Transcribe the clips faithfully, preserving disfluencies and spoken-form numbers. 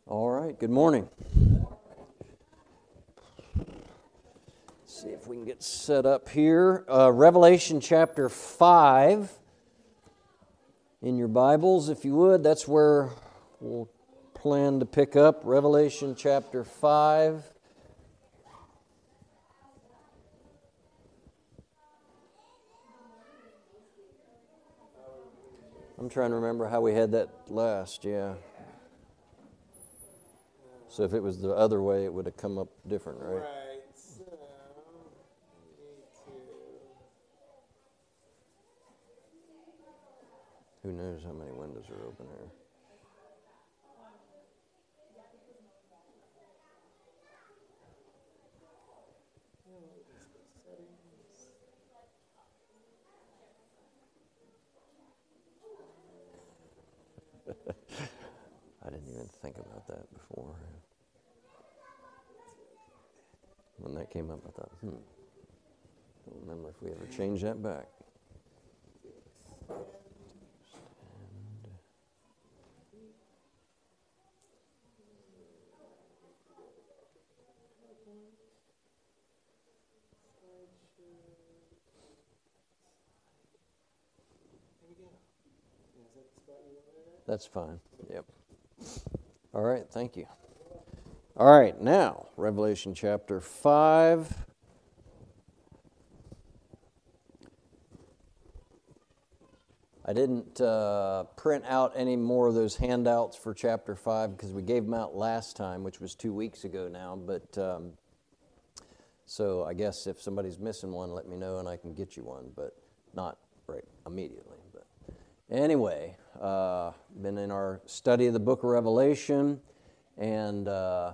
All right, good morning. Let's see if we can get set up here. Uh, Revelation chapter five in your Bibles, if you would. That's where we'll plan to pick up. Revelation chapter five. I'm trying to remember how we had that last, yeah. So if it was the other way, it would have come up different, right? Right, so we need to... Who knows how many windows are open here? I didn't even think about that before. When that came up, I thought, hmm, don't remember if we ever changed that back. That's fine. Yep. All right, thank you. All right, now, Revelation chapter five. I didn't uh, print out any more of those handouts for chapter five because we gave them out last time, which was two weeks ago now. But um, so I guess if somebody's missing one, let me know and I can get you one, but not right immediately. But anyway, uh, been in our study of the book of Revelation, and uh,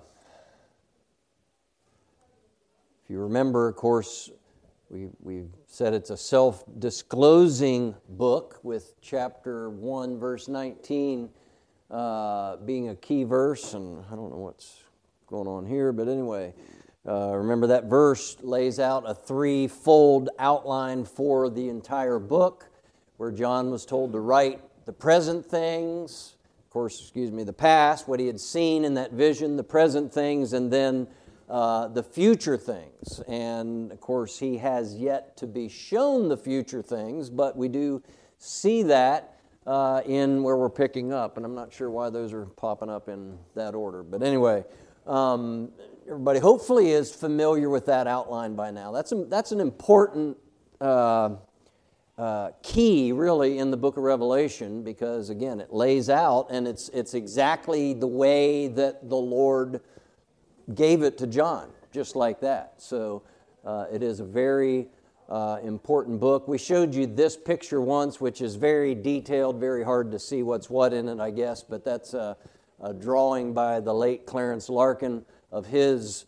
if you remember, of course, we we said it's a self-disclosing book with chapter one, verse nineteen uh, being a key verse, and I don't know what's going on here, but anyway, uh, remember that verse lays out a threefold outline for the entire book, where John was told to write the present things, of course, excuse me, the past, what he had seen in that vision, the present things, and then Uh, the future things. And, of course, he has yet to be shown the future things, but we do see that uh, in where we're picking up, and I'm not sure why those are popping up in that order. But anyway, um, everybody hopefully is familiar with that outline by now. That's, a, that's an important uh, uh, key, really, in the book of Revelation, because, again, it lays out, and it's it's exactly the way that the Lord gave it to John, just like that. So uh, it is a very uh, important book. We showed you this picture once, which is very detailed, very hard to see what's what in it, I guess, but that's a, a drawing by the late Clarence Larkin of his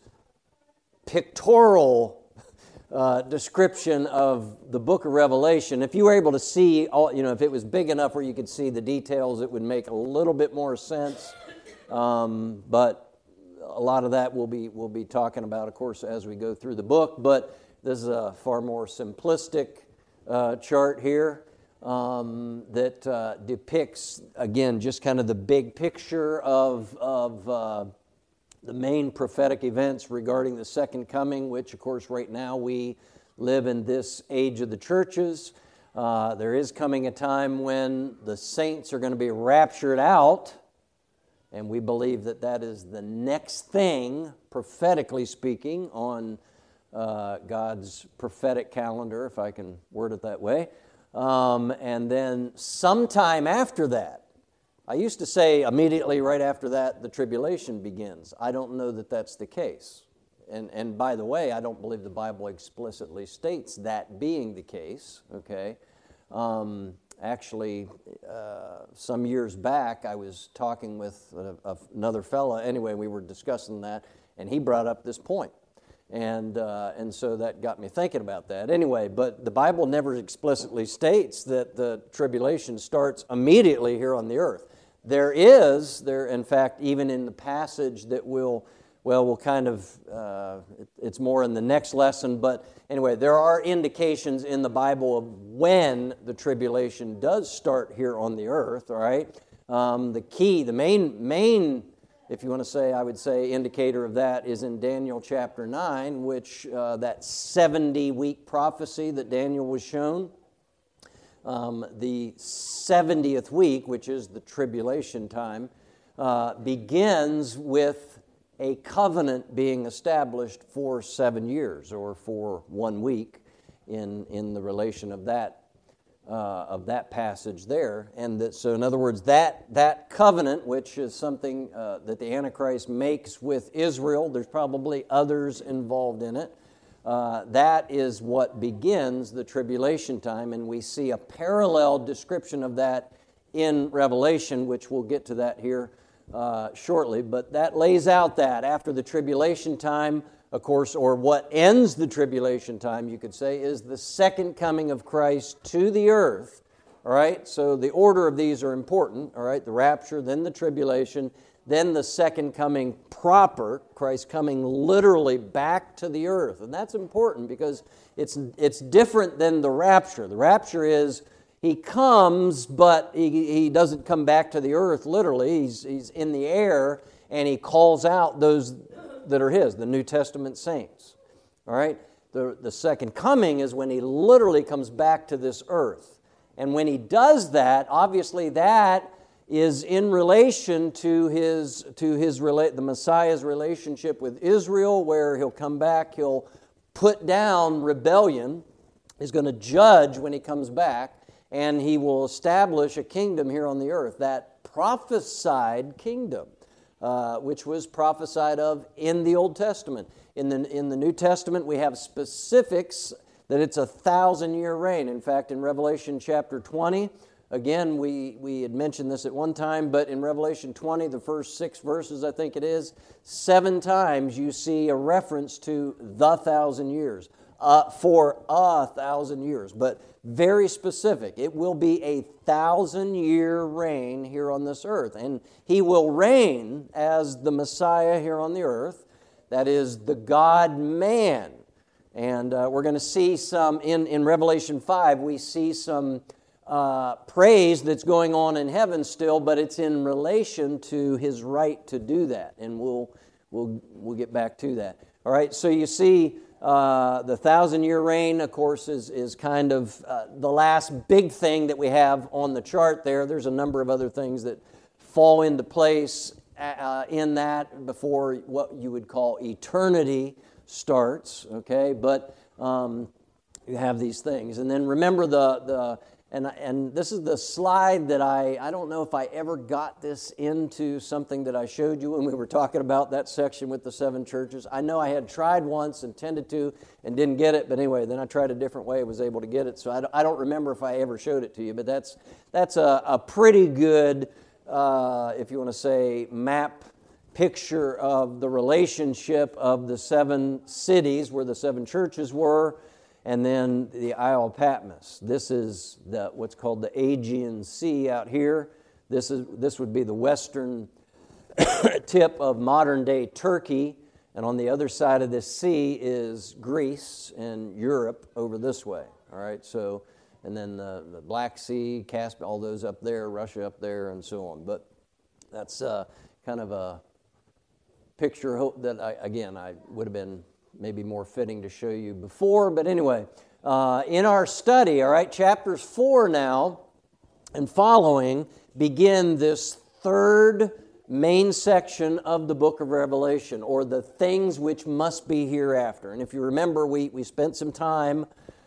pictorial uh, description of the book of Revelation. If you were able to see, all, you know, if it was big enough where you could see the details, it would make a little bit more sense, um, but a lot of that we'll be we'll be talking about, of course, as we go through the book. But this is a far more simplistic uh, chart here um, that uh, depicts, again, just kind of the big picture of of uh, the main prophetic events regarding the second coming, which, of course, right now we live in this age of the churches. Uh, there is coming a time when the saints are going to be raptured out. And we believe that that is the next thing, prophetically speaking, on uh, God's prophetic calendar, if I can word it that way. Um, and then sometime after that, I used to say immediately right after that, the tribulation begins. I don't know that that's the case. And, and by the way, I don't believe the Bible explicitly states that being the case, okay? Um, Actually, uh, some years back, I was talking with a, a, another fella. Anyway, we were discussing that, and he brought up this point. And uh, and so that got me thinking about that. Anyway, but the Bible never explicitly states that the tribulation starts immediately here on the earth. There is, there in fact, even in the passage that we'll, well, we'll kind of, uh, it, it's more in the next lesson, but anyway, there are indications in the Bible of when the tribulation does start here on the earth, all right? Um, the key, the main main if you want to say, I would say, indicator of that is in Daniel chapter nine, which uh, that seventy-week prophecy that Daniel was shown. Um, the seventieth week, which is the tribulation time, uh, begins with a covenant being established for seven years or for one week in, in the relation of that uh, of that passage there. And that, so in other words, that, that covenant, which is something uh, that the Antichrist makes with Israel, there's probably others involved in it, Uh, that is what begins the tribulation time, and we see a parallel description of that in Revelation, which we'll get to that here uh, shortly. But that lays out that after the tribulation time, of course, or what ends the tribulation time, you could say, is the second coming of Christ to the earth. All right, so the order of these are important. All right, the rapture, then the tribulation, then the second coming proper, Christ coming literally back to the earth. And that's important because it's it's different than the rapture. The rapture is he comes, but he, he doesn't come back to the earth literally. He's, he's in the air, and he calls out those that are his, the New Testament saints. All right? The, the second coming is when he literally comes back to this earth. And when he does that, obviously that is in relation to his to his the Messiah's relationship with Israel, where he'll come back, he'll put down rebellion, he's going to judge when he comes back, and he will establish a kingdom here on the earth, that prophesied kingdom, uh, which was prophesied of in the Old Testament. In the in the New Testament, we have specifics that it's a thousand-year reign. In fact, in Revelation chapter twenty, again, we, we had mentioned this at one time, but in Revelation twenty, the first six verses, I think it is, seven times you see a reference to the thousand years, uh, for a thousand years, but very specific. It will be a thousand-year reign here on this earth, and he will reign as the Messiah here on the earth, that is the God-man. And uh, we're going to see some, in, in Revelation five, we see some Uh, praise that's going on in heaven still, but it's in relation to his right to do that, and we'll we'll we'll get back to that. All right, so you see uh, the thousand-year reign, of course, is is kind of uh, the last big thing that we have on the chart there. There's a number of other things that fall into place uh, in that before what you would call eternity starts. Okay, but um, you have these things, and then remember the the. And and this is the slide that I, I don't know if I ever got this into something that I showed you when we were talking about that section with the seven churches. I know I had tried once, intended to, and didn't get it. But anyway, then I tried a different way, was able to get it. So I don't, I don't remember if I ever showed it to you. But that's that's a, a pretty good, uh, if you want to say, map picture of the relationship of the seven cities where the seven churches were, and then the Isle of Patmos. This is the what's called the Aegean Sea out here. This is this would be the western tip of modern-day Turkey, and on the other side of this sea is Greece and Europe over this way. All right, so and then the, the Black Sea, Caspian, all those up there, Russia up there, and so on. But that's uh, kind of a picture that I, again I would have been maybe more fitting to show you before, but anyway, uh, in our study, all right, chapters four now and following begin this third main section of the book of Revelation, or the things which must be hereafter. And if you remember, we, we spent some time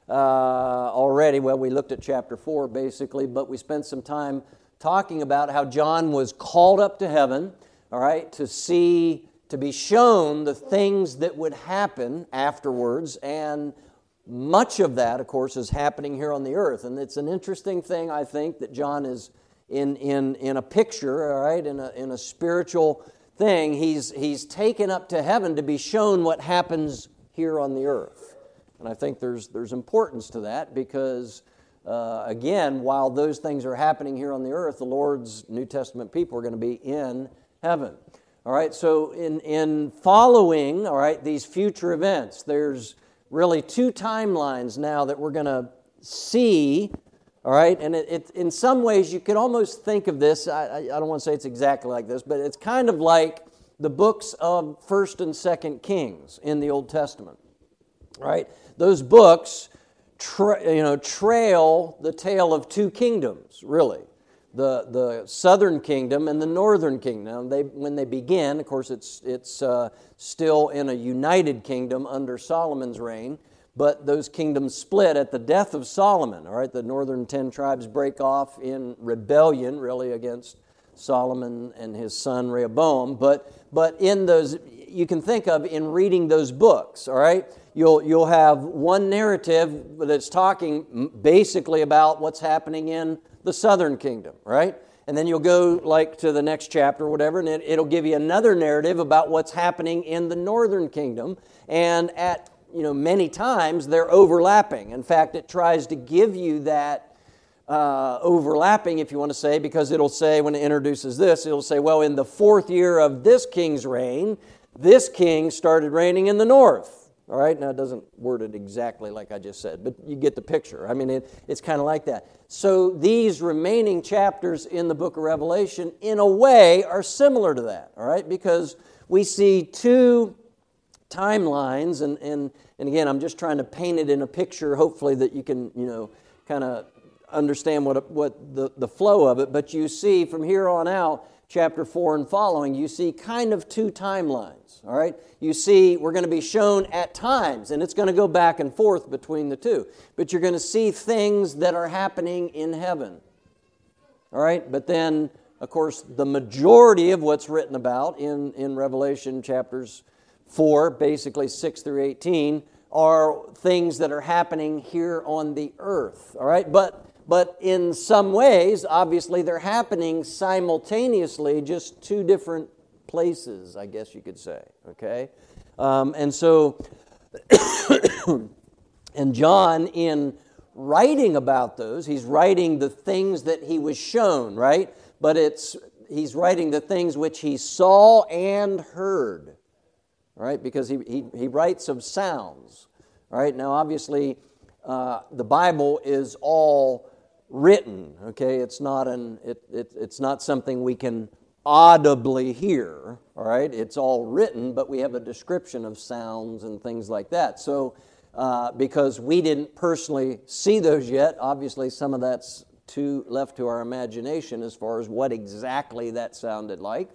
uh, already, well, we looked at chapter four basically, but we spent some time talking about how John was called up to heaven, all right, to see to be shown the things that would happen afterwards, and much of that, of course, is happening here on the earth. And it's an interesting thing, I think, that John is in in in a picture, all right, in a in a spiritual thing. He's he's taken up to heaven to be shown what happens here on the earth, and I think there's there's importance to that because uh, again, while those things are happening here on the earth, the Lord's New Testament people are going to be in heaven. All right, so in, in following, all right, these future events, there's really two timelines now that we're going to see, all right, and it, it, in some ways you could almost think of this, I, I don't want to say it's exactly like this, but it's kind of like the books of First and Second Kings in the Old Testament. Right? Those books tra- you know, trail the tale of two kingdoms, really. The the southern kingdom and the northern kingdom. Now, they, when they begin, of course, it's it's uh, still in a united kingdom under Solomon's reign, but those kingdoms split at the death of Solomon. All right, the northern ten tribes break off in rebellion, really, against Solomon and his son Rehoboam. But but in those, you can think of in reading those books. All right, you'll you'll have one narrative that's talking basically about what's happening in the southern kingdom, right? And then you'll go like to the next chapter or whatever, and it, it'll give you another narrative about what's happening in the northern kingdom. And at, you know, many times they're overlapping. In fact, it tries to give you that uh, overlapping, if you want to say, because it'll say, when it introduces this, it'll say, well, in the fourth year of this king's reign, this king started reigning in the north. All right, now it doesn't word it exactly like I just said, but you get the picture. I mean, it, it's kind of like that. So these remaining chapters in the book of Revelation, in a way, are similar to that, all right? Because we see two timelines, and, and, and again, I'm just trying to paint it in a picture, hopefully that you can, you know, kind of understand what, what the, the flow of it. But you see from here on out, chapter four and following, you see kind of two timelines, all right? You see, we're going to be shown at times, and it's going to go back and forth between the two. But you're going to see things that are happening in heaven, all right? But then, of course, the majority of what's written about in, in Revelation chapters four, basically six through eighteen, are things that are happening here on the earth, all right? But But in some ways, obviously, they're happening simultaneously, just two different places, I guess you could say, okay? Um, and so, and John, in writing about those, he's writing the things that he was shown, right? But it's he's writing the things which he saw and heard, right? Because he, he, he writes of sounds, right? Now, obviously, uh, the Bible is all written, okay? It's not an it, it it's not something we can audibly hear, all right? It's all written, but we have a description of sounds and things like that. So, uh, because we didn't personally see those yet, obviously some of that's too left to our imagination as far as what exactly that sounded like,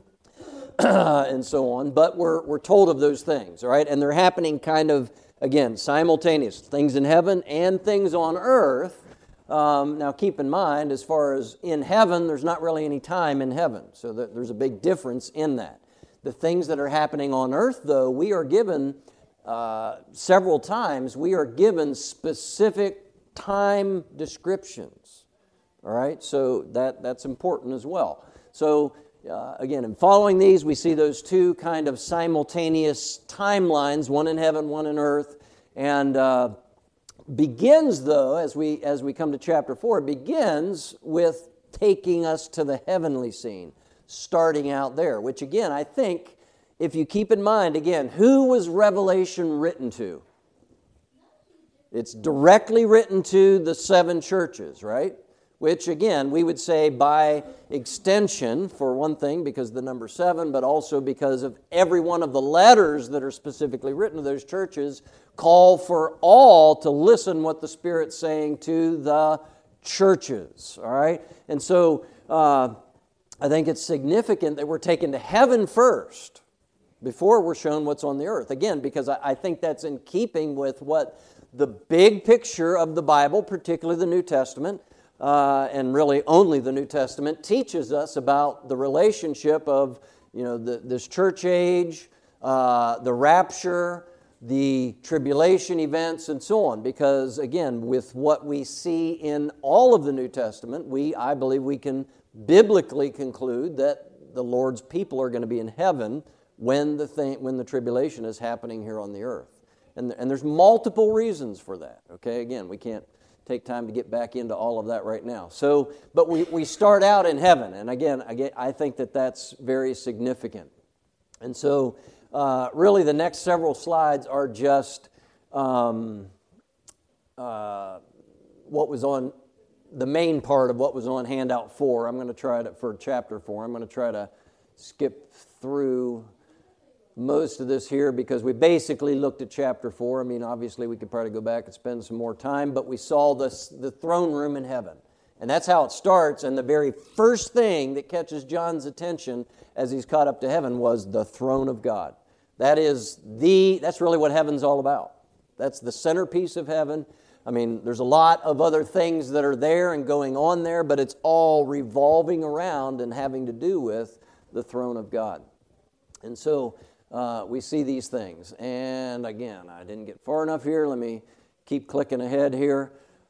and so on. But we're we're told of those things, all right? And they're happening kind of, again, simultaneous. Things in heaven and things on earth. Um, now, keep in mind, as far as in heaven, there's not really any time in heaven. So that there's a big difference in that. The things that are happening on earth, though, we are given uh, several times, we are given specific time descriptions. All right? So that, that's important as well. So, uh, again, in following these, we see those two kind of simultaneous timelines, one in heaven, one in earth, and uh, begins, though, as we as we come to chapter four, it begins with taking us to the heavenly scene, starting out there, which, again, I think, if you keep in mind, again, who was Revelation written to? It's directly written to the seven churches, right? Which, again, we would say by extension, for one thing, because of the number seven, but also because of every one of the letters that are specifically written to those churches call for all to listen what the Spirit's saying to the churches, all right? And so uh, I think it's significant that we're taken to heaven first before we're shown what's on the earth. Again, because I, I think that's in keeping with what the big picture of the Bible, particularly the New Testament, Uh, and really only the New Testament, teaches us about the relationship of, you know, the, this church age, uh, the rapture, the tribulation events, and so on. Because, again, with what we see in all of the New Testament, we, I believe we can biblically conclude that the Lord's people are going to be in heaven when the thing, when the tribulation is happening here on the earth. And, and there's multiple reasons for that, okay? Again, we can't take time to get back into all of that right now. So, but we, we start out in heaven, and again, I, get, I think that that's very significant. And so, uh, really, the next several slides are just um, uh, what was on the main part of what was on handout four. I'm going to try to, for chapter four, I'm going to try to skip through most of this here because we basically looked at chapter four. I mean, obviously we could probably go back and spend some more time, but we saw this, the throne room in heaven. And that's how it starts, and the very first thing that catches John's attention as he's caught up to heaven was the throne of God. That is the, that's really what heaven's all about. That's the centerpiece of heaven. I mean, there's a lot of other things that are there and going on there, but it's all revolving around and having to do with the throne of God. And so uh, we see these things. And again, I didn't get far enough here. Let me keep clicking ahead here.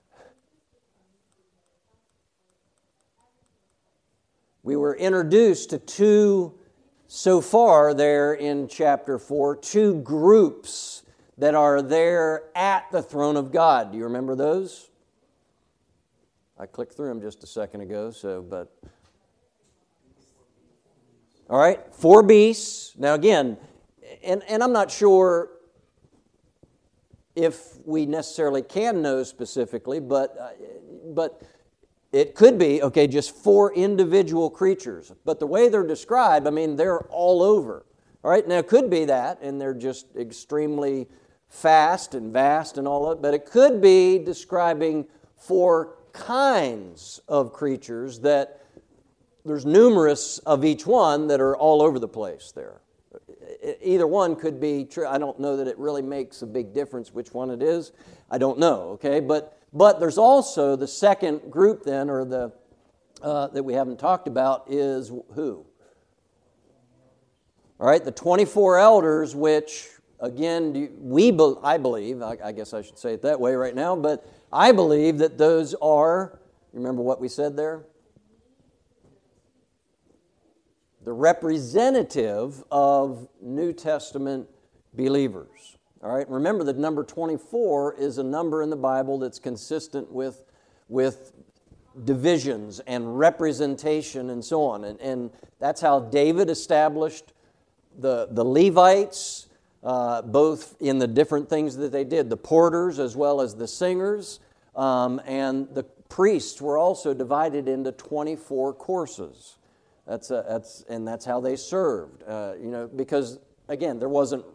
We were introduced to two, so far there in chapter four, two groups that are there at the throne of God. Do you remember those? I clicked through them just a second ago, so, but... All right, four beasts. Now again, and, and I'm not sure if we necessarily can know specifically, but uh, but it could be, okay, just four individual creatures. But the way they're described, I mean, they're all over. All right, now it could be that, and they're just extremely fast and vast and all that, but it could be describing four kinds of creatures that there's numerous of each one that are all over the place there. Either one could be true. I don't know that it really makes a big difference which one it is. I don't know, okay? But but there's also the second group then, or the uh, that we haven't talked about, is who? All right, the twenty-four elders, which, again, we be, I believe, I, I guess I should say it that way right now, but I believe that those are, remember what we said there? The representative of New Testament believers. All right, remember that number twenty-four is a number in the Bible that's consistent with, with divisions and representation and so on. And, and that's how David established the, the Levites, uh, both in the different things that they did, the porters as well as the singers, um, and the priests were also divided into twenty-four courses. That's a, that's and that's how they served. Uh, you know, because again, there wasn't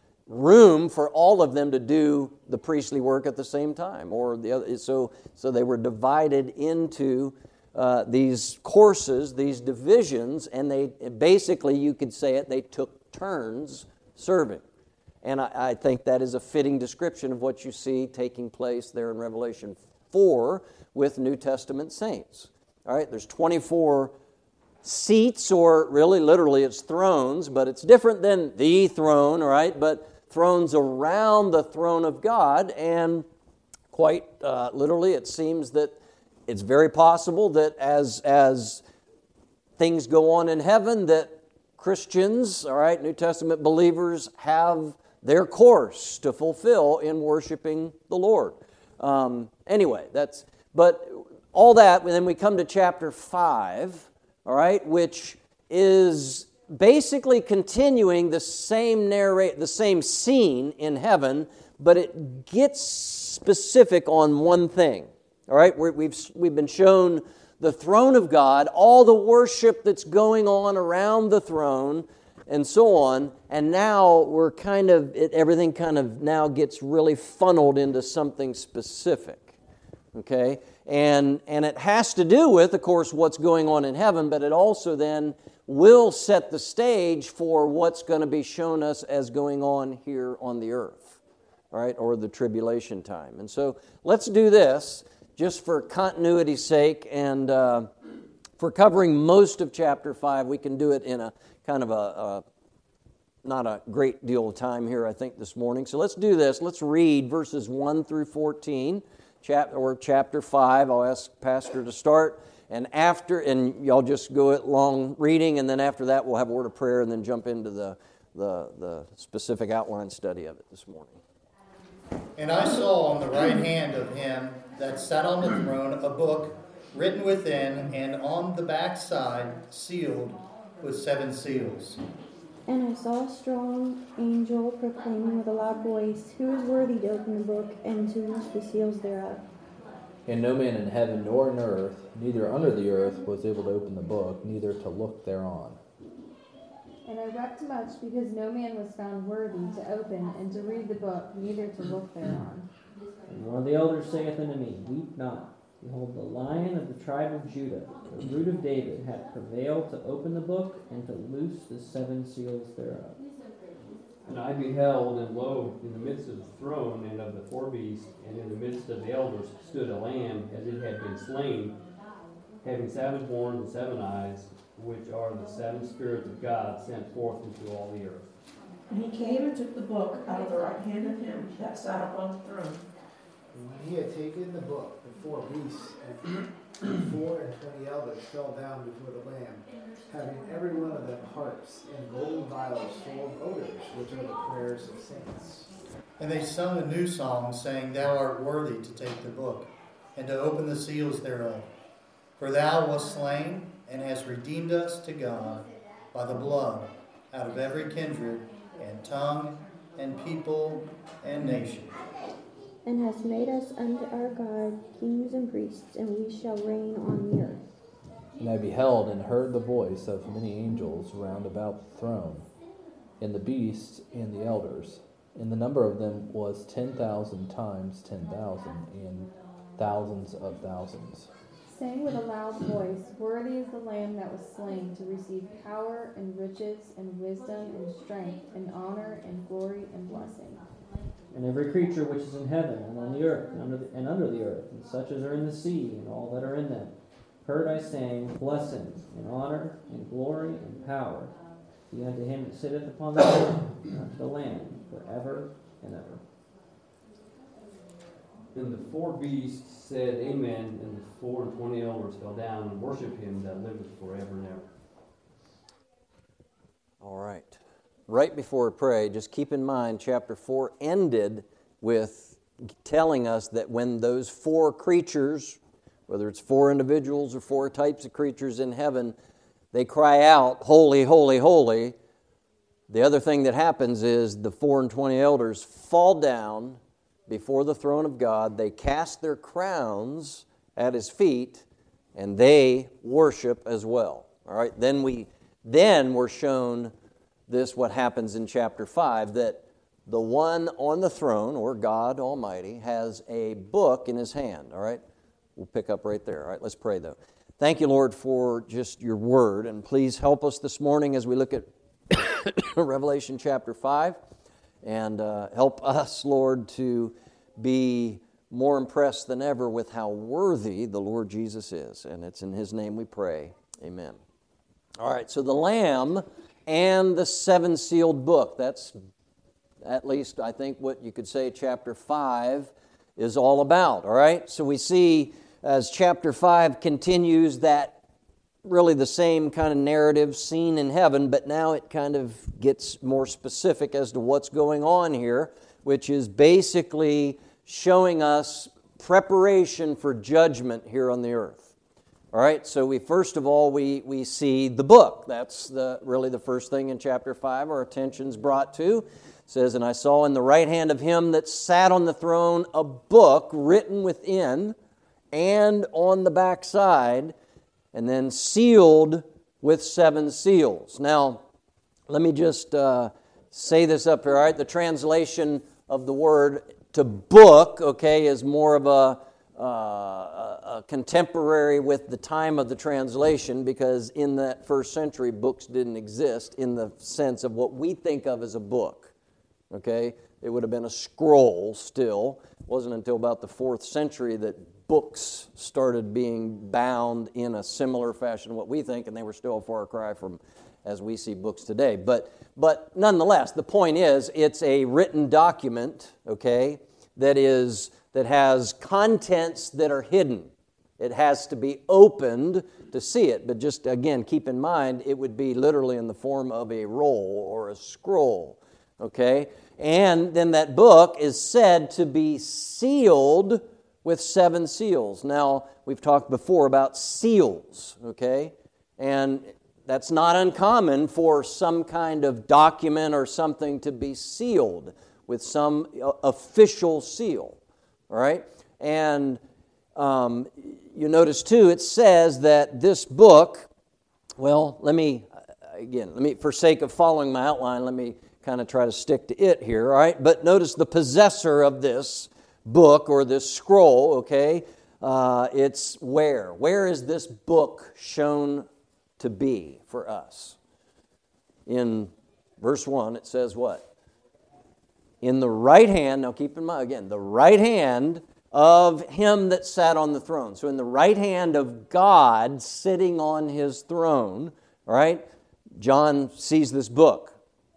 room for all of them to do the priestly work at the same time, or the other. So so they were divided into uh, these courses, these divisions, and they basically, you could say it, they took turns serving. And I, I think that is a fitting description of what you see taking place there in Revelation four with New Testament saints. All right, there's twenty-four seats, or really literally it's thrones, but it's different than the throne, all right, but thrones around the throne of God, and quite uh, literally it seems that it's very possible that as as things go on in heaven, that Christians, all right, New Testament believers have their course to fulfill in worshiping the Lord. Um, anyway, that's, but all that, and then we come to chapter five, all right, which is basically continuing the same narrate, the same scene in heaven, but it gets specific on one thing. All right, We're, we've we've been shown the throne of God, all the worship that's going on around the throne, and so on. And now we're kind of it, everything kind of now gets really funneled into something specific. Okay. And and it has to do with, of course, what's going on in heaven, but it also then will set the stage for what's going to be shown us as going on here on the earth, all right, or the tribulation time. And so let's do this just for continuity's sake, and uh, for covering most of chapter five. We can do it in a kind of a, a not a great deal of time here, I think, this morning. So let's do this. Let's read verses one through fourteen. Chapter or chapter five. I'll ask Pastor to start, and after, and y'all just go it long reading, and then after that we'll have a word of prayer, and then jump into the the, the specific outline study of it this morning. And I saw on the right hand of him that sat on the throne a book written within, and on the back side sealed with seven seals. And I saw a strong angel proclaiming with a loud voice, "Who is worthy to open the book and to loose the seals thereof?" And no man in heaven nor in earth, neither under the earth, was able to open the book, neither to look thereon. And I wept much because no man was found worthy to open and to read the book, neither to look thereon. And one of the elders saith unto me, Weep not. Behold, the Lion of the tribe of Judah, the root of David, hath prevailed to open the book and to loose the seven seals thereof. And I beheld, and lo, in the midst of the throne and of the four beasts, and in the midst of the elders, stood a lamb as it had been slain, having seven horns and seven eyes, which are the seven spirits of God sent forth into all the earth. And he came and took the book out of the right hand of him that sat upon the throne. And when he had taken the book, the four beasts and four and twenty elders fell down before the Lamb, having every one of them harps and golden vials full of odors, which are the prayers of saints. And they sung a new song, saying, Thou art worthy to take the book, and to open the seals thereof. For thou wast slain, and hast redeemed us to God by the blood out of every kindred and tongue and people and nation. And hast made us unto our God kings and priests, and we shall reign on the earth. And I beheld and heard the voice of many angels round about the throne, and the beasts and the elders. And the number of them was ten thousand times ten thousand, and thousands of thousands. Saying with a loud voice, Worthy is the Lamb that was slain to receive power and riches and wisdom and strength and honor and glory and blessing. And every creature which is in heaven and on the earth and under the, and under the earth, and such as are in the sea and all that are in them, heard I saying, Blessing and honor and glory and power be unto him that sitteth upon the throne, and unto the Lamb, forever and ever. And the four beasts said, Amen, and the four and twenty elders fell down and worshipped him that liveth forever and ever. All right. Right before we pray, just keep in mind chapter four ended with telling us that when those four creatures, whether it's four individuals or four types of creatures in heaven, they cry out, Holy, holy, holy. The other thing that happens is the four and twenty elders fall down before the throne of God. They cast their crowns at His feet, and they worship as well. All right. Then we, then we're shown this, what happens in chapter five, that the one on the throne, or God Almighty, has a book in His hand. All right. We'll pick up right there. All right. Let's pray though. Thank you, Lord, for just Your Word, and please help us this morning as we look at Revelation chapter five. And uh, help us, Lord, to be more impressed than ever with how worthy the Lord Jesus is. And it's in His name we pray. Amen. All right, so the Lamb and the seven-sealed book. That's at least, I think, what you could say chapter five is all about. All right, so we see as chapter five continues that really the same kind of narrative seen in heaven, but now it kind of gets more specific as to what's going on here, which is basically showing us preparation for judgment here on the earth. All right, so we first of all, we, we see the book. That's the really the first thing in chapter five our attention's brought to. It says, And I saw in the right hand of Him that sat on the throne a book written within and on the backside, and then sealed with seven seals. Now, let me just uh, say this up here, all right? The translation of the word to book, okay, is more of a, uh, a contemporary with the time of the translation, because in that first century, books didn't exist in the sense of what we think of as a book, okay? It would have been a scroll still. It wasn't until about the fourth century that books started being bound in a similar fashion to what we think, and they were still a far cry from as we see books today. But but nonetheless, the point is, it's a written document, okay, that is that has contents that are hidden. It has to be opened to see it. But just again, keep in mind, it would be literally in the form of a roll or a scroll, okay? And then that book is said to be sealed with seven seals. Now, we've talked before about seals, okay? And that's not uncommon for some kind of document or something to be sealed with some official seal, all right? And um, you notice, too, it says that this book, well, let me, again, let me, for sake of following my outline, let me kind of try to stick to it here, all right? But notice the possessor of this book or this scroll, okay? Uh, it's where? Where is this book shown to be for us? In verse one, it says what? In the right hand, now keep in mind, again, the right hand of him that sat on the throne. So in the right hand of God sitting on his throne, all right, John sees this book.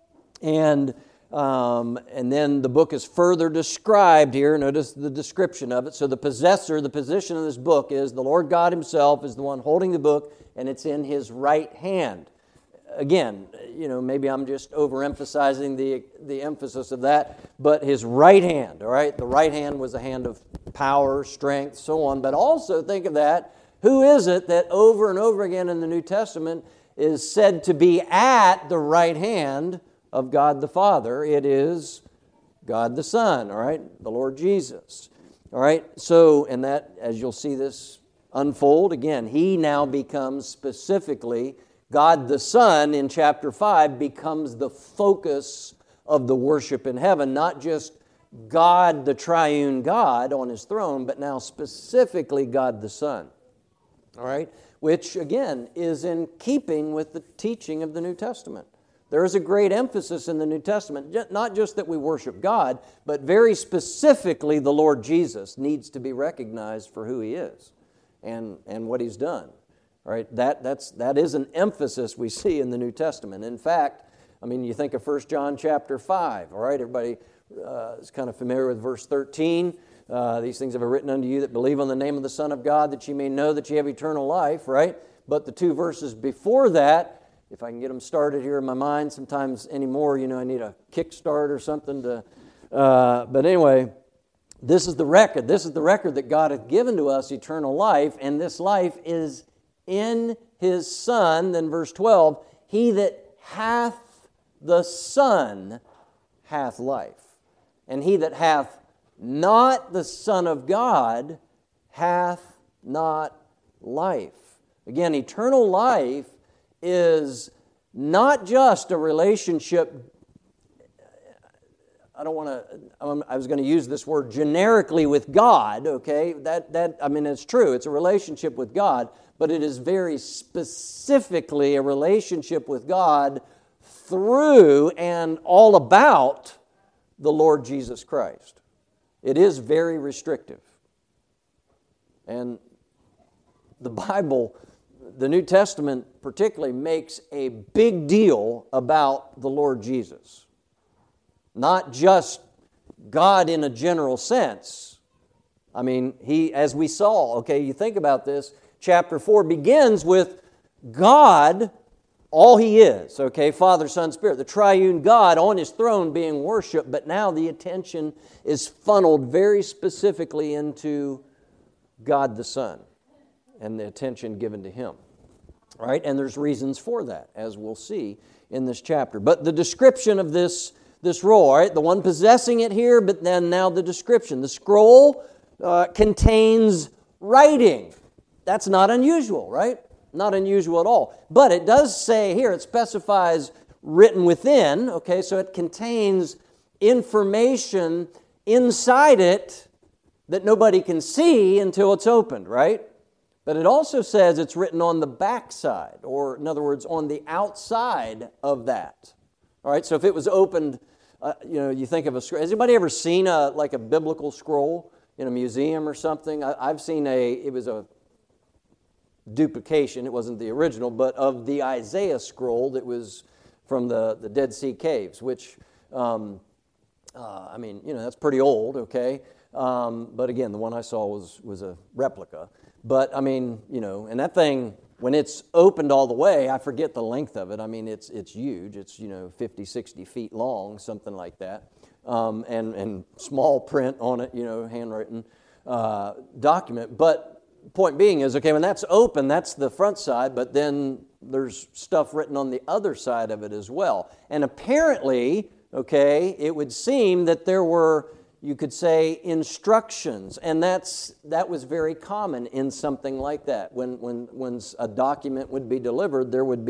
And um, and then the book is further described here. Notice the description of it. So the possessor, the position of this book is the Lord God himself is the one holding the book, and it's in his right hand. Again, you know, maybe I'm just overemphasizing the the emphasis of that, but his right hand, all right? The right hand was a hand of power, strength, so on. But also think of that, who is it that over and over again in the New Testament is said to be at the right hand of God the Father? It is God the Son, all right? The Lord Jesus. All right? So, and that, as you'll see this unfold, again, he now becomes specifically, God the Son in chapter five becomes the focus of the worship in heaven, not just God the triune God on his throne, but now specifically God the Son. All right? Which, again, is in keeping with the teaching of the New Testament. There is a great emphasis in the New Testament, not just that we worship God, but very specifically the Lord Jesus needs to be recognized for who he is and, and what he's done. All right? That, that's, that is an emphasis we see in the New Testament. In fact, I mean, you think of First John chapter five, all right? Everybody uh, is kind of familiar with verse thirteen. Uh, These things have I written unto you that believe on the name of the Son of God, that ye may know that ye have eternal life, right? But the two verses before that, if I can get them started here in my mind, sometimes anymore, you know, I need a kickstart or something to, uh, but anyway, this is the record. This is the record that God hath given to us, eternal life, and this life is in his Son. Then verse twelve, he that hath the Son hath life, and he that hath not the Son of God hath not life. Again, eternal life is not just a relationship, I don't want to, I was going to use this word generically with God, okay? That, that, I mean, it's true, it's a relationship with God, but it is very specifically a relationship with God through and all about the Lord Jesus Christ. It is very restrictive. And the Bible, the New Testament particularly, makes a big deal about the Lord Jesus. Not just God in a general sense. I mean, he, as we saw, okay, you think about this, chapter four begins with God, all he is, okay, Father, Son, Spirit, the triune God on his throne being worshipped, but now the attention is funneled very specifically into God the Son and the attention given to him. Right? And there's reasons for that, as we'll see in this chapter. But the description of this, this roll, all right, the one possessing it here, but then now the description. The scroll uh, contains writing. That's not unusual, right? Not unusual at all. But it does say here, it specifies written within, okay, so it contains information inside it that nobody can see until it's opened, right? But it also says it's written on the backside, or in other words, on the outside of that. All right, so if it was opened, uh, you know, you think of a scroll. Has anybody ever seen a like a biblical scroll in a museum or something? I, I've seen a, it was a duplication, it wasn't the original, but of the Isaiah scroll that was from the, the Dead Sea Caves, which, um, uh, I mean, you know, that's pretty old, okay? Um, but again, the one I saw was was a replica. But, I mean, you know, and that thing, when it's opened all the way, I forget the length of it. I mean, it's it's huge. It's, you know, fifty, sixty feet long, something like that. Um, and, and small print on it, you know, handwritten uh, document. But point being is, okay, when that's open, that's the front side, but then there's stuff written on the other side of it as well. And apparently, okay, it would seem that there were, you could say, instructions, and that's that was very common in something like that. When when when a document would be delivered, there would be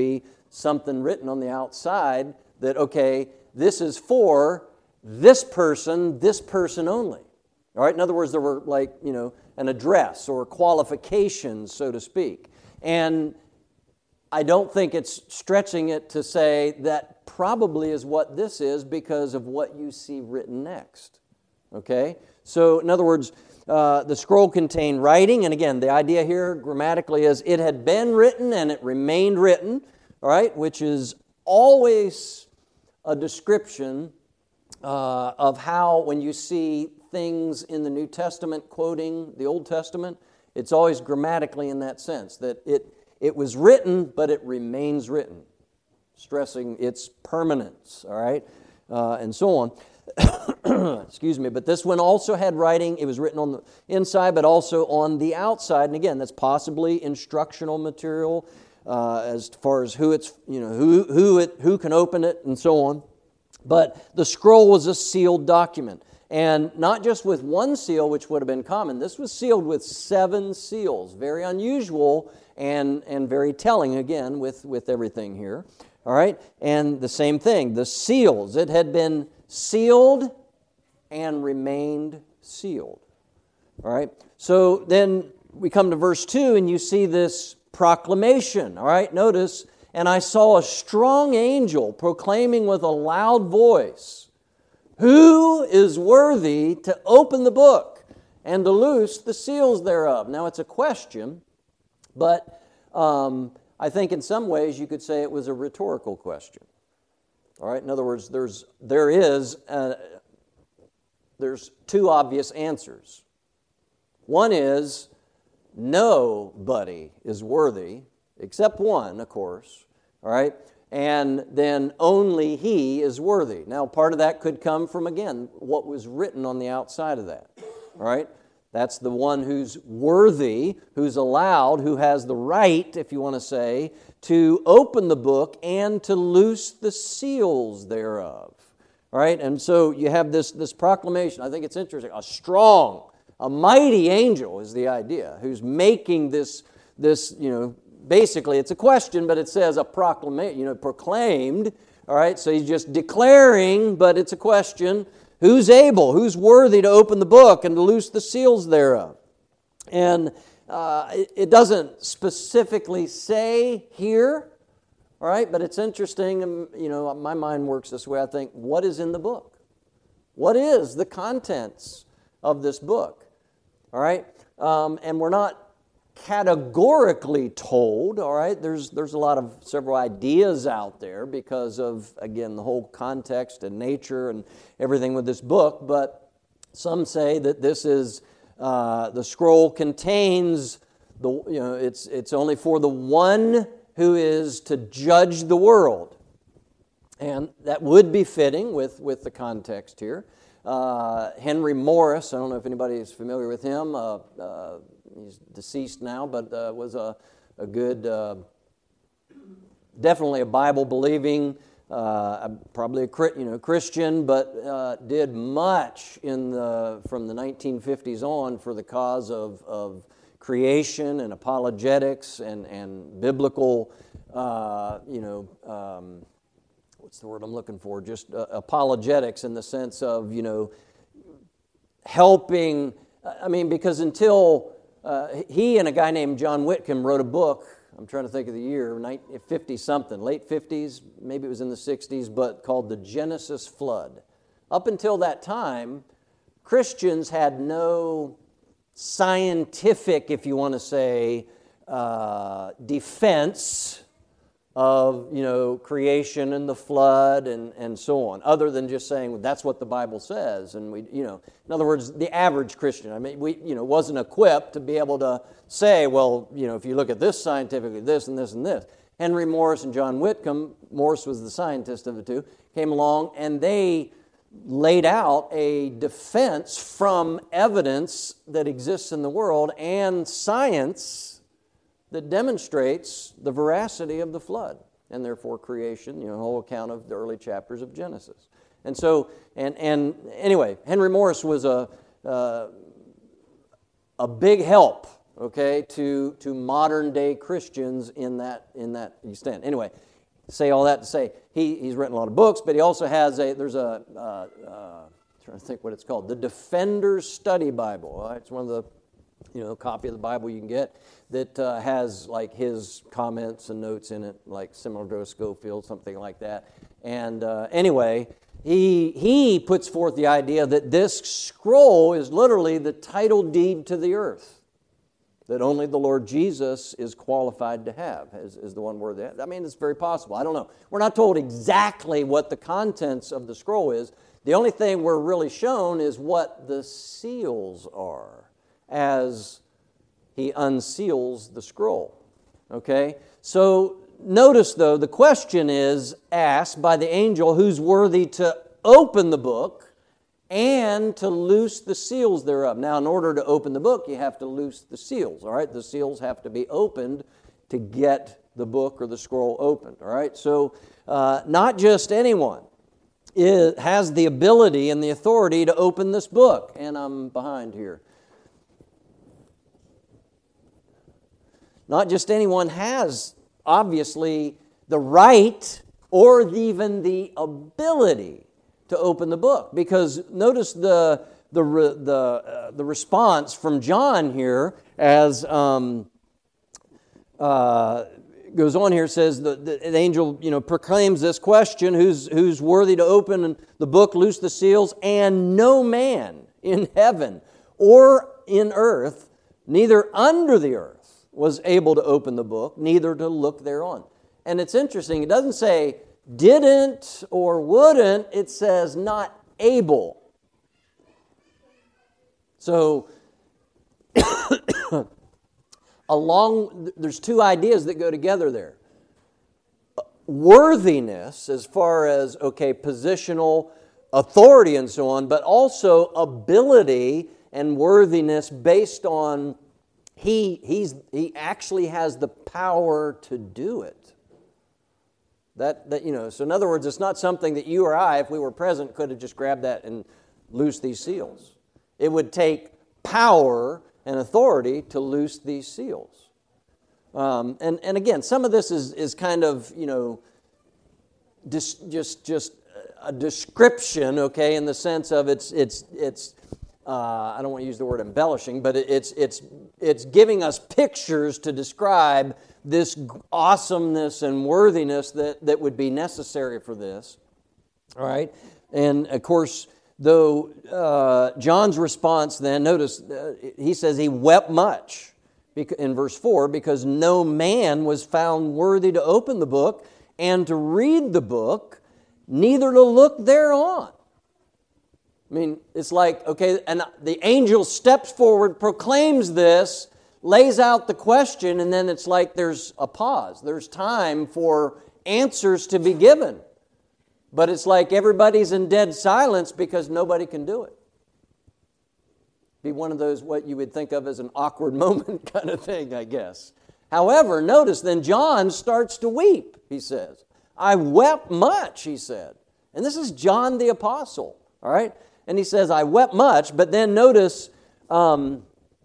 something written on the outside that, okay, this is for this person, this person only. All right? In other words, there were like, you know, an address or qualifications, so to speak. And I don't think it's stretching it to say that probably is what this is because of what you see written next. Okay? So, in other words, uh, the scroll contained writing, and again, the idea here grammatically is it had been written and it remained written, all right, which is always a description uh, of how when you see things in the New Testament quoting the Old Testament, it's always grammatically in that sense, that it, it was written, but it remains written, stressing its permanence, all right, uh, and so on. Excuse me, but this one also had writing. It was written on the inside, but also on the outside. And again, that's possibly instructional material uh, as far as who it's, you know, who who it who can open it and so on. But the scroll was a sealed document, and not just with one seal, which would have been common. This was sealed with seven seals, very unusual and and very telling. Again, with with everything here. All right, and the same thing, the seals. It had been sealed and remained sealed. All right, so then we come to verse two and you see this proclamation. All right, notice, and I saw a strong angel proclaiming with a loud voice, "Who is worthy to open the book and to loose the seals thereof?" Now it's a question, but um, I think in some ways you could say it was a rhetorical question. All right. In other words, there's there is a, there's two obvious answers. One is nobody is worthy except one, of course. All right, and then only he is worthy. Now, part of that could come from again what was written on the outside of that. All right. That's the one who's worthy, who's allowed, who has the right, if you want to say, to open the book and to loose the seals thereof. All right, and so you have this, this proclamation. I think it's interesting. A strong, a mighty angel is the idea, who's making this, this, you know, basically it's a question, but it says a proclamation, you know, proclaimed. All right, so he's just declaring, but it's a question. Who's able, who's worthy to open the book and to loose the seals thereof? And uh, it, it doesn't specifically say here, all right, but it's interesting, and, you know, my mind works this way, I think, what is in the book? What is the contents of this book? All right, um, and we're not categorically told, all right, there's there's a lot of several ideas out there because of, again, the whole context and nature and everything with this book, but some say that this is, uh, the scroll contains, the you know, it's it's only for the one who is to judge the world. And that would be fitting with, with the context here. Uh, Henry Morris, I don't know if anybody is familiar with him, uh, uh, he's deceased now, but uh, was a, a good, uh, definitely a Bible-believing, uh, probably a you know Christian, but uh, did much in the from the nineteen fifties on for the cause of, of creation and apologetics and and biblical, uh, you know. Um, what's the word I'm looking for? Just uh, apologetics in the sense of, you know, helping. I mean, because until uh, he and a guy named John Whitcomb wrote a book, I'm trying to think of the year, fifty-something, late fifties, maybe it was in the sixties, but called The Genesis Flood. Up until that time, Christians had no scientific, if you want to say, uh, defense of, you know, creation and the flood and, and so on, other than just saying, well, that's what the Bible says. And we, you know, in other words, the average Christian, I mean, we, you know, wasn't equipped to be able to say, well, you know, if you look at this scientifically, this and this and this. Henry Morris and John Whitcomb, Morris was the scientist of the two, came along and they laid out a defense from evidence that exists in the world and science that demonstrates the veracity of the flood and therefore creation, you know, the whole account of the early chapters of Genesis. And so, and and anyway, Henry Morris was a uh, a big help, okay, to to modern day Christians in that in that extent. Anyway, say all that to say he, he's written a lot of books, but he also has a, there's a, uh, uh, I'm trying to think what it's called, the Defender's Study Bible. Right? It's one of the, you know, copy of the Bible you can get that uh, has like his comments and notes in it, like similar to a Schofield, something like that. And uh, anyway, he he puts forth the idea that this scroll is literally the title deed to the earth, that only the Lord Jesus is qualified to have, is, is the one word that, I mean, it's very possible. I don't know. We're not told exactly what the contents of the scroll is. The only thing we're really shown is what the seals are as he unseals the scroll. Okay? So notice, though, the question is asked by the angel who's worthy to open the book and to loose the seals thereof. Now, in order to open the book, you have to loose the seals, all right? The seals have to be opened to get the book or the scroll opened, all right? So, uh, not just anyone is, has the ability and the authority to open this book. And I'm behind here. Not just anyone has, obviously, the right or even the ability to open the book. Because notice the the the uh, the response from John here as um, uh, goes on here, says the, the angel, you know, proclaims this question: who's who's worthy to open the book, loose the seals? And no man in heaven or in earth, neither under the earth, was able to open the book, neither to look thereon. And it's interesting, it doesn't say didn't or wouldn't, it says not able. So, along, there's two ideas that go together there. Worthiness, as far as, okay, positional authority and so on, but also ability and worthiness based on he, he's, he actually has the power to do it. That, that, you know, so in other words, it's not something that you or I, if we were present, could have just grabbed that and loosed these seals. It would take power and authority to loose these seals. Um, and, and again, some of this is, is kind of, you know, dis, just just a description, okay, in the sense of it's it's it's. Uh, I don't want to use the word embellishing, but it, it's it's it's giving us pictures to describe this awesomeness and worthiness that, that would be necessary for this. All right? And, of course, though uh, John's response then, notice, uh, he says he wept much in verse four because no man was found worthy to open the book and to read the book, neither to look thereon. I mean, it's like, okay, and the angel steps forward, proclaims this, lays out the question, and then it's like there's a pause. There's time for answers to be given. But it's like everybody's in dead silence because nobody can do it. Be one of those, what you would think of as an awkward moment kind of thing, I guess. However, notice then John starts to weep, he says. I wept much, he said. And this is John the Apostle, all right? And he says, I wept much, but then notice um,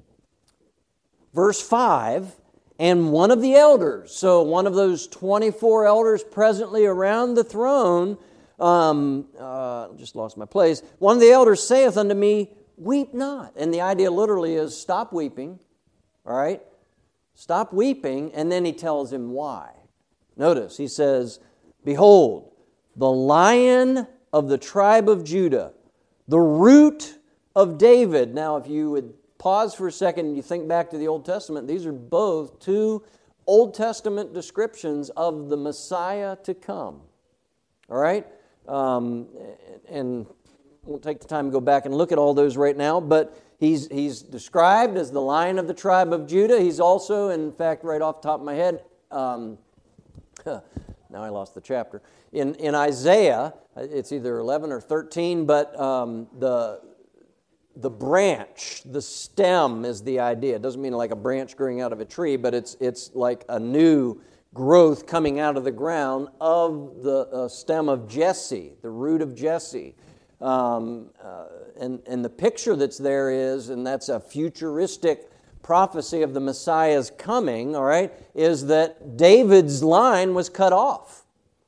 verse five, and one of the elders, so one of those twenty-four elders presently around the throne, um, uh, just lost my place, one of the elders saith unto me, weep not. And the idea literally is stop weeping, all right? Stop weeping, and then he tells him why. Notice, he says, behold, the Lion of the tribe of Judah, the root of David. Now, if you would pause for a second and you think back to the Old Testament, these are both two Old Testament descriptions of the Messiah to come. All right? Um, and we'll take the time to go back and look at all those right now, but he's, he's described as the Lion of the tribe of Judah. He's also, in fact, right off the top of my head, um, now I lost the chapter. In, in Isaiah, it's either eleven or thirteen, but um, the the branch, the stem is the idea. It doesn't mean like a branch growing out of a tree, but it's it's like a new growth coming out of the ground of the uh, stem of Jesse, the root of Jesse. Um, uh, and, and the picture that's there is, and that's a futuristic prophecy of the Messiah's coming, all right, is that David's line was cut off.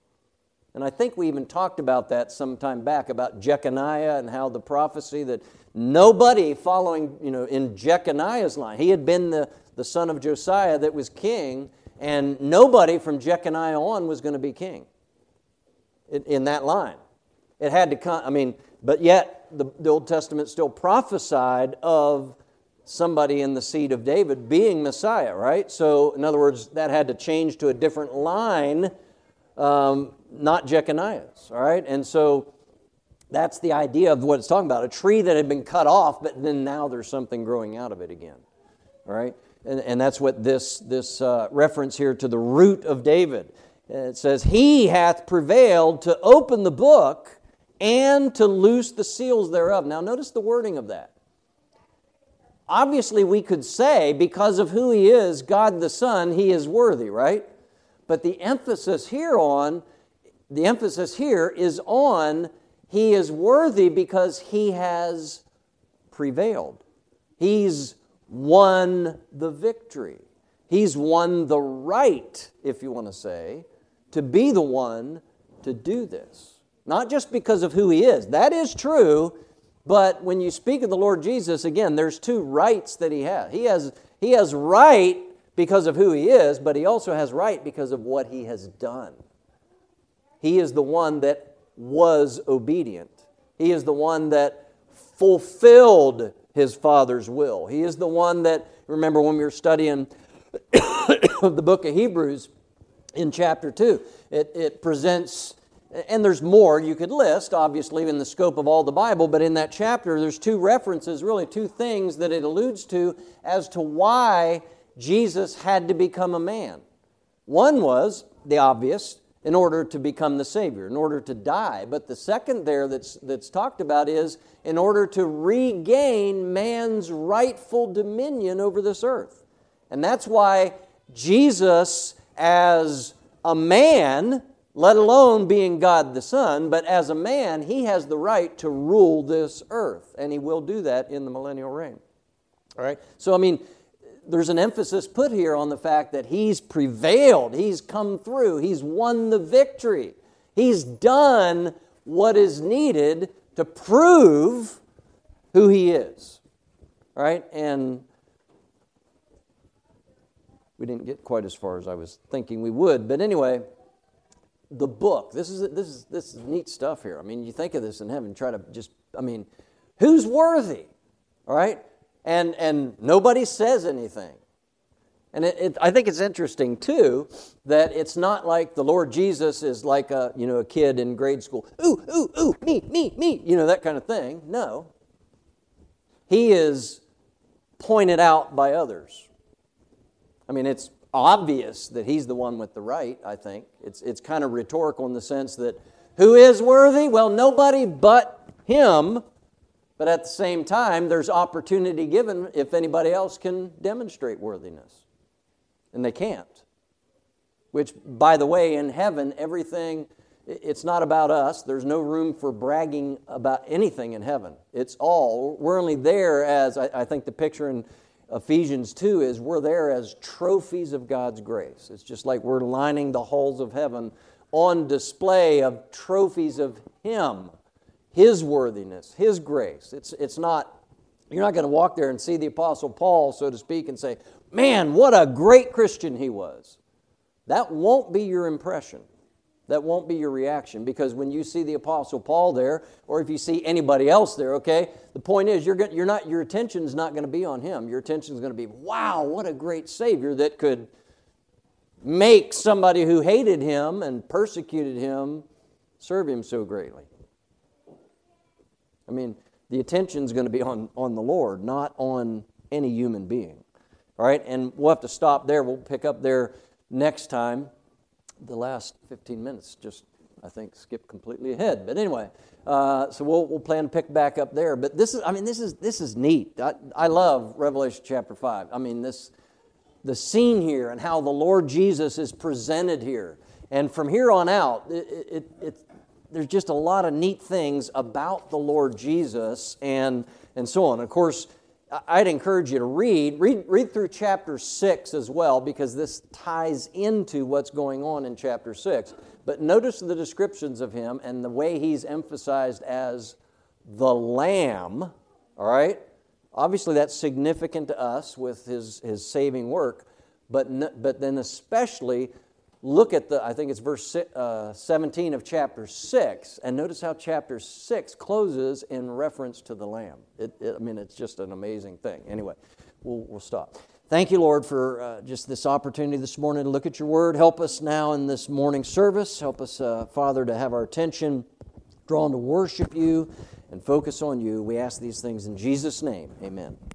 And I think we even talked about that some time back, about Jeconiah and how the prophecy that nobody following, you know, in Jeconiah's line, he had been the, the son of Josiah that was king, and nobody from Jeconiah on was going to be king in, in that line. It had to come, I mean, but yet the, the Old Testament still prophesied of somebody in the seed of David being Messiah, right? So, in other words, that had to change to a different line, um, not Jeconiah's, all right? And so that's the idea of what it's talking about, a tree that had been cut off, but then now there's something growing out of it again, all right? And, and that's what this, this uh, reference here to the root of David. It says, He hath prevailed to open the book and to loose the seals thereof. Now notice the wording of that. Obviously we could say, because of who He is, God the Son, He is worthy, right? But the emphasis here on, the emphasis here is on He is worthy because He has prevailed. He's won the victory. He's won the right, if you want to say, to be the one to do this. Not just because of who He is. That is true, but when you speak of the Lord Jesus, again, there's two rights that He has. He has, he has right because of who He is, but He also has right because of what He has done. He is the one that was obedient. He is the one that fulfilled His Father's will. He is the one that, remember when we were studying the book of Hebrews in chapter two, it, it presents, and there's more you could list, obviously, in the scope of all the Bible, but in that chapter there's two references, really two things that it alludes to as to why Jesus had to become a man. One was the obvious, in order to become the Savior, in order to die. But the second there that's, that's talked about is in order to regain man's rightful dominion over this earth. And that's why Jesus, as a man, let alone being God the Son, but as a man, He has the right to rule this earth. And He will do that in the millennial reign. All right? So, I mean, there's an emphasis put here on the fact that He's prevailed. He's come through. He's won the victory. He's done what is needed to prove who He is. All right? And we didn't get quite as far as I was thinking we would. But anyway, the book. This is this is this is neat stuff here. I mean, you think of this in heaven, try to just, I mean, who's worthy? All right? And and nobody says anything. And it, it, I think it's interesting, too, that it's not like the Lord Jesus is like a, you know, a kid in grade school. Ooh, ooh, ooh, me, me, me, you know, that kind of thing. No. He is pointed out by others. I mean, it's obvious that He's the one with the right, I think. It's, it's kind of rhetorical in the sense that, who is worthy? Well, nobody but Him. But at the same time, there's opportunity given if anybody else can demonstrate worthiness. And they can't. Which, by the way, in heaven, everything, it's not about us. There's no room for bragging about anything in heaven. It's all, we're only there as, I, I think the picture in Ephesians two is, we're there as trophies of God's grace. It's just like we're lining the halls of heaven on display of trophies of Him. His worthiness, His grace. It's it's not, you're not going to walk there and see the Apostle Paul, so to speak, and say, man, what a great Christian he was. That won't be your impression. That won't be your reaction, because when you see the Apostle Paul there, or if you see anybody else there, okay, the point is you're you're not your attention's not going to be on him. Your attention's going to be, wow, what a great Savior that could make somebody who hated Him and persecuted Him serve Him so greatly. I mean, the attention's going to be on, on the Lord, not on any human being. All right, and we'll have to stop there. We'll pick up there next time. The last fifteen minutes just, I think, skipped completely ahead. But anyway, uh, so we'll we'll plan to pick back up there. But this is, I mean, this is this is neat. I, I love Revelation chapter five. I mean, this the scene here and how the Lord Jesus is presented here, and from here on out, it, it, it there's just a lot of neat things about the Lord Jesus and and so on. Of course, I'd encourage you to read, read, read through chapter six as well, because this ties into what's going on in chapter six. But notice the descriptions of him and the way he's emphasized as the Lamb, all right? Obviously, that's significant to us with his, his saving work, but, n- but then especially look at the, I think it's verse uh, seventeen of chapter six, and notice how chapter six closes in reference to the Lamb. It, it, I mean, it's just an amazing thing. Anyway, we'll, we'll stop. Thank you, Lord, for uh, just this opportunity this morning to look at your word. Help us now in this morning service. Help us, uh, Father, to have our attention drawn to worship you and focus on you. We ask these things in Jesus' name. Amen.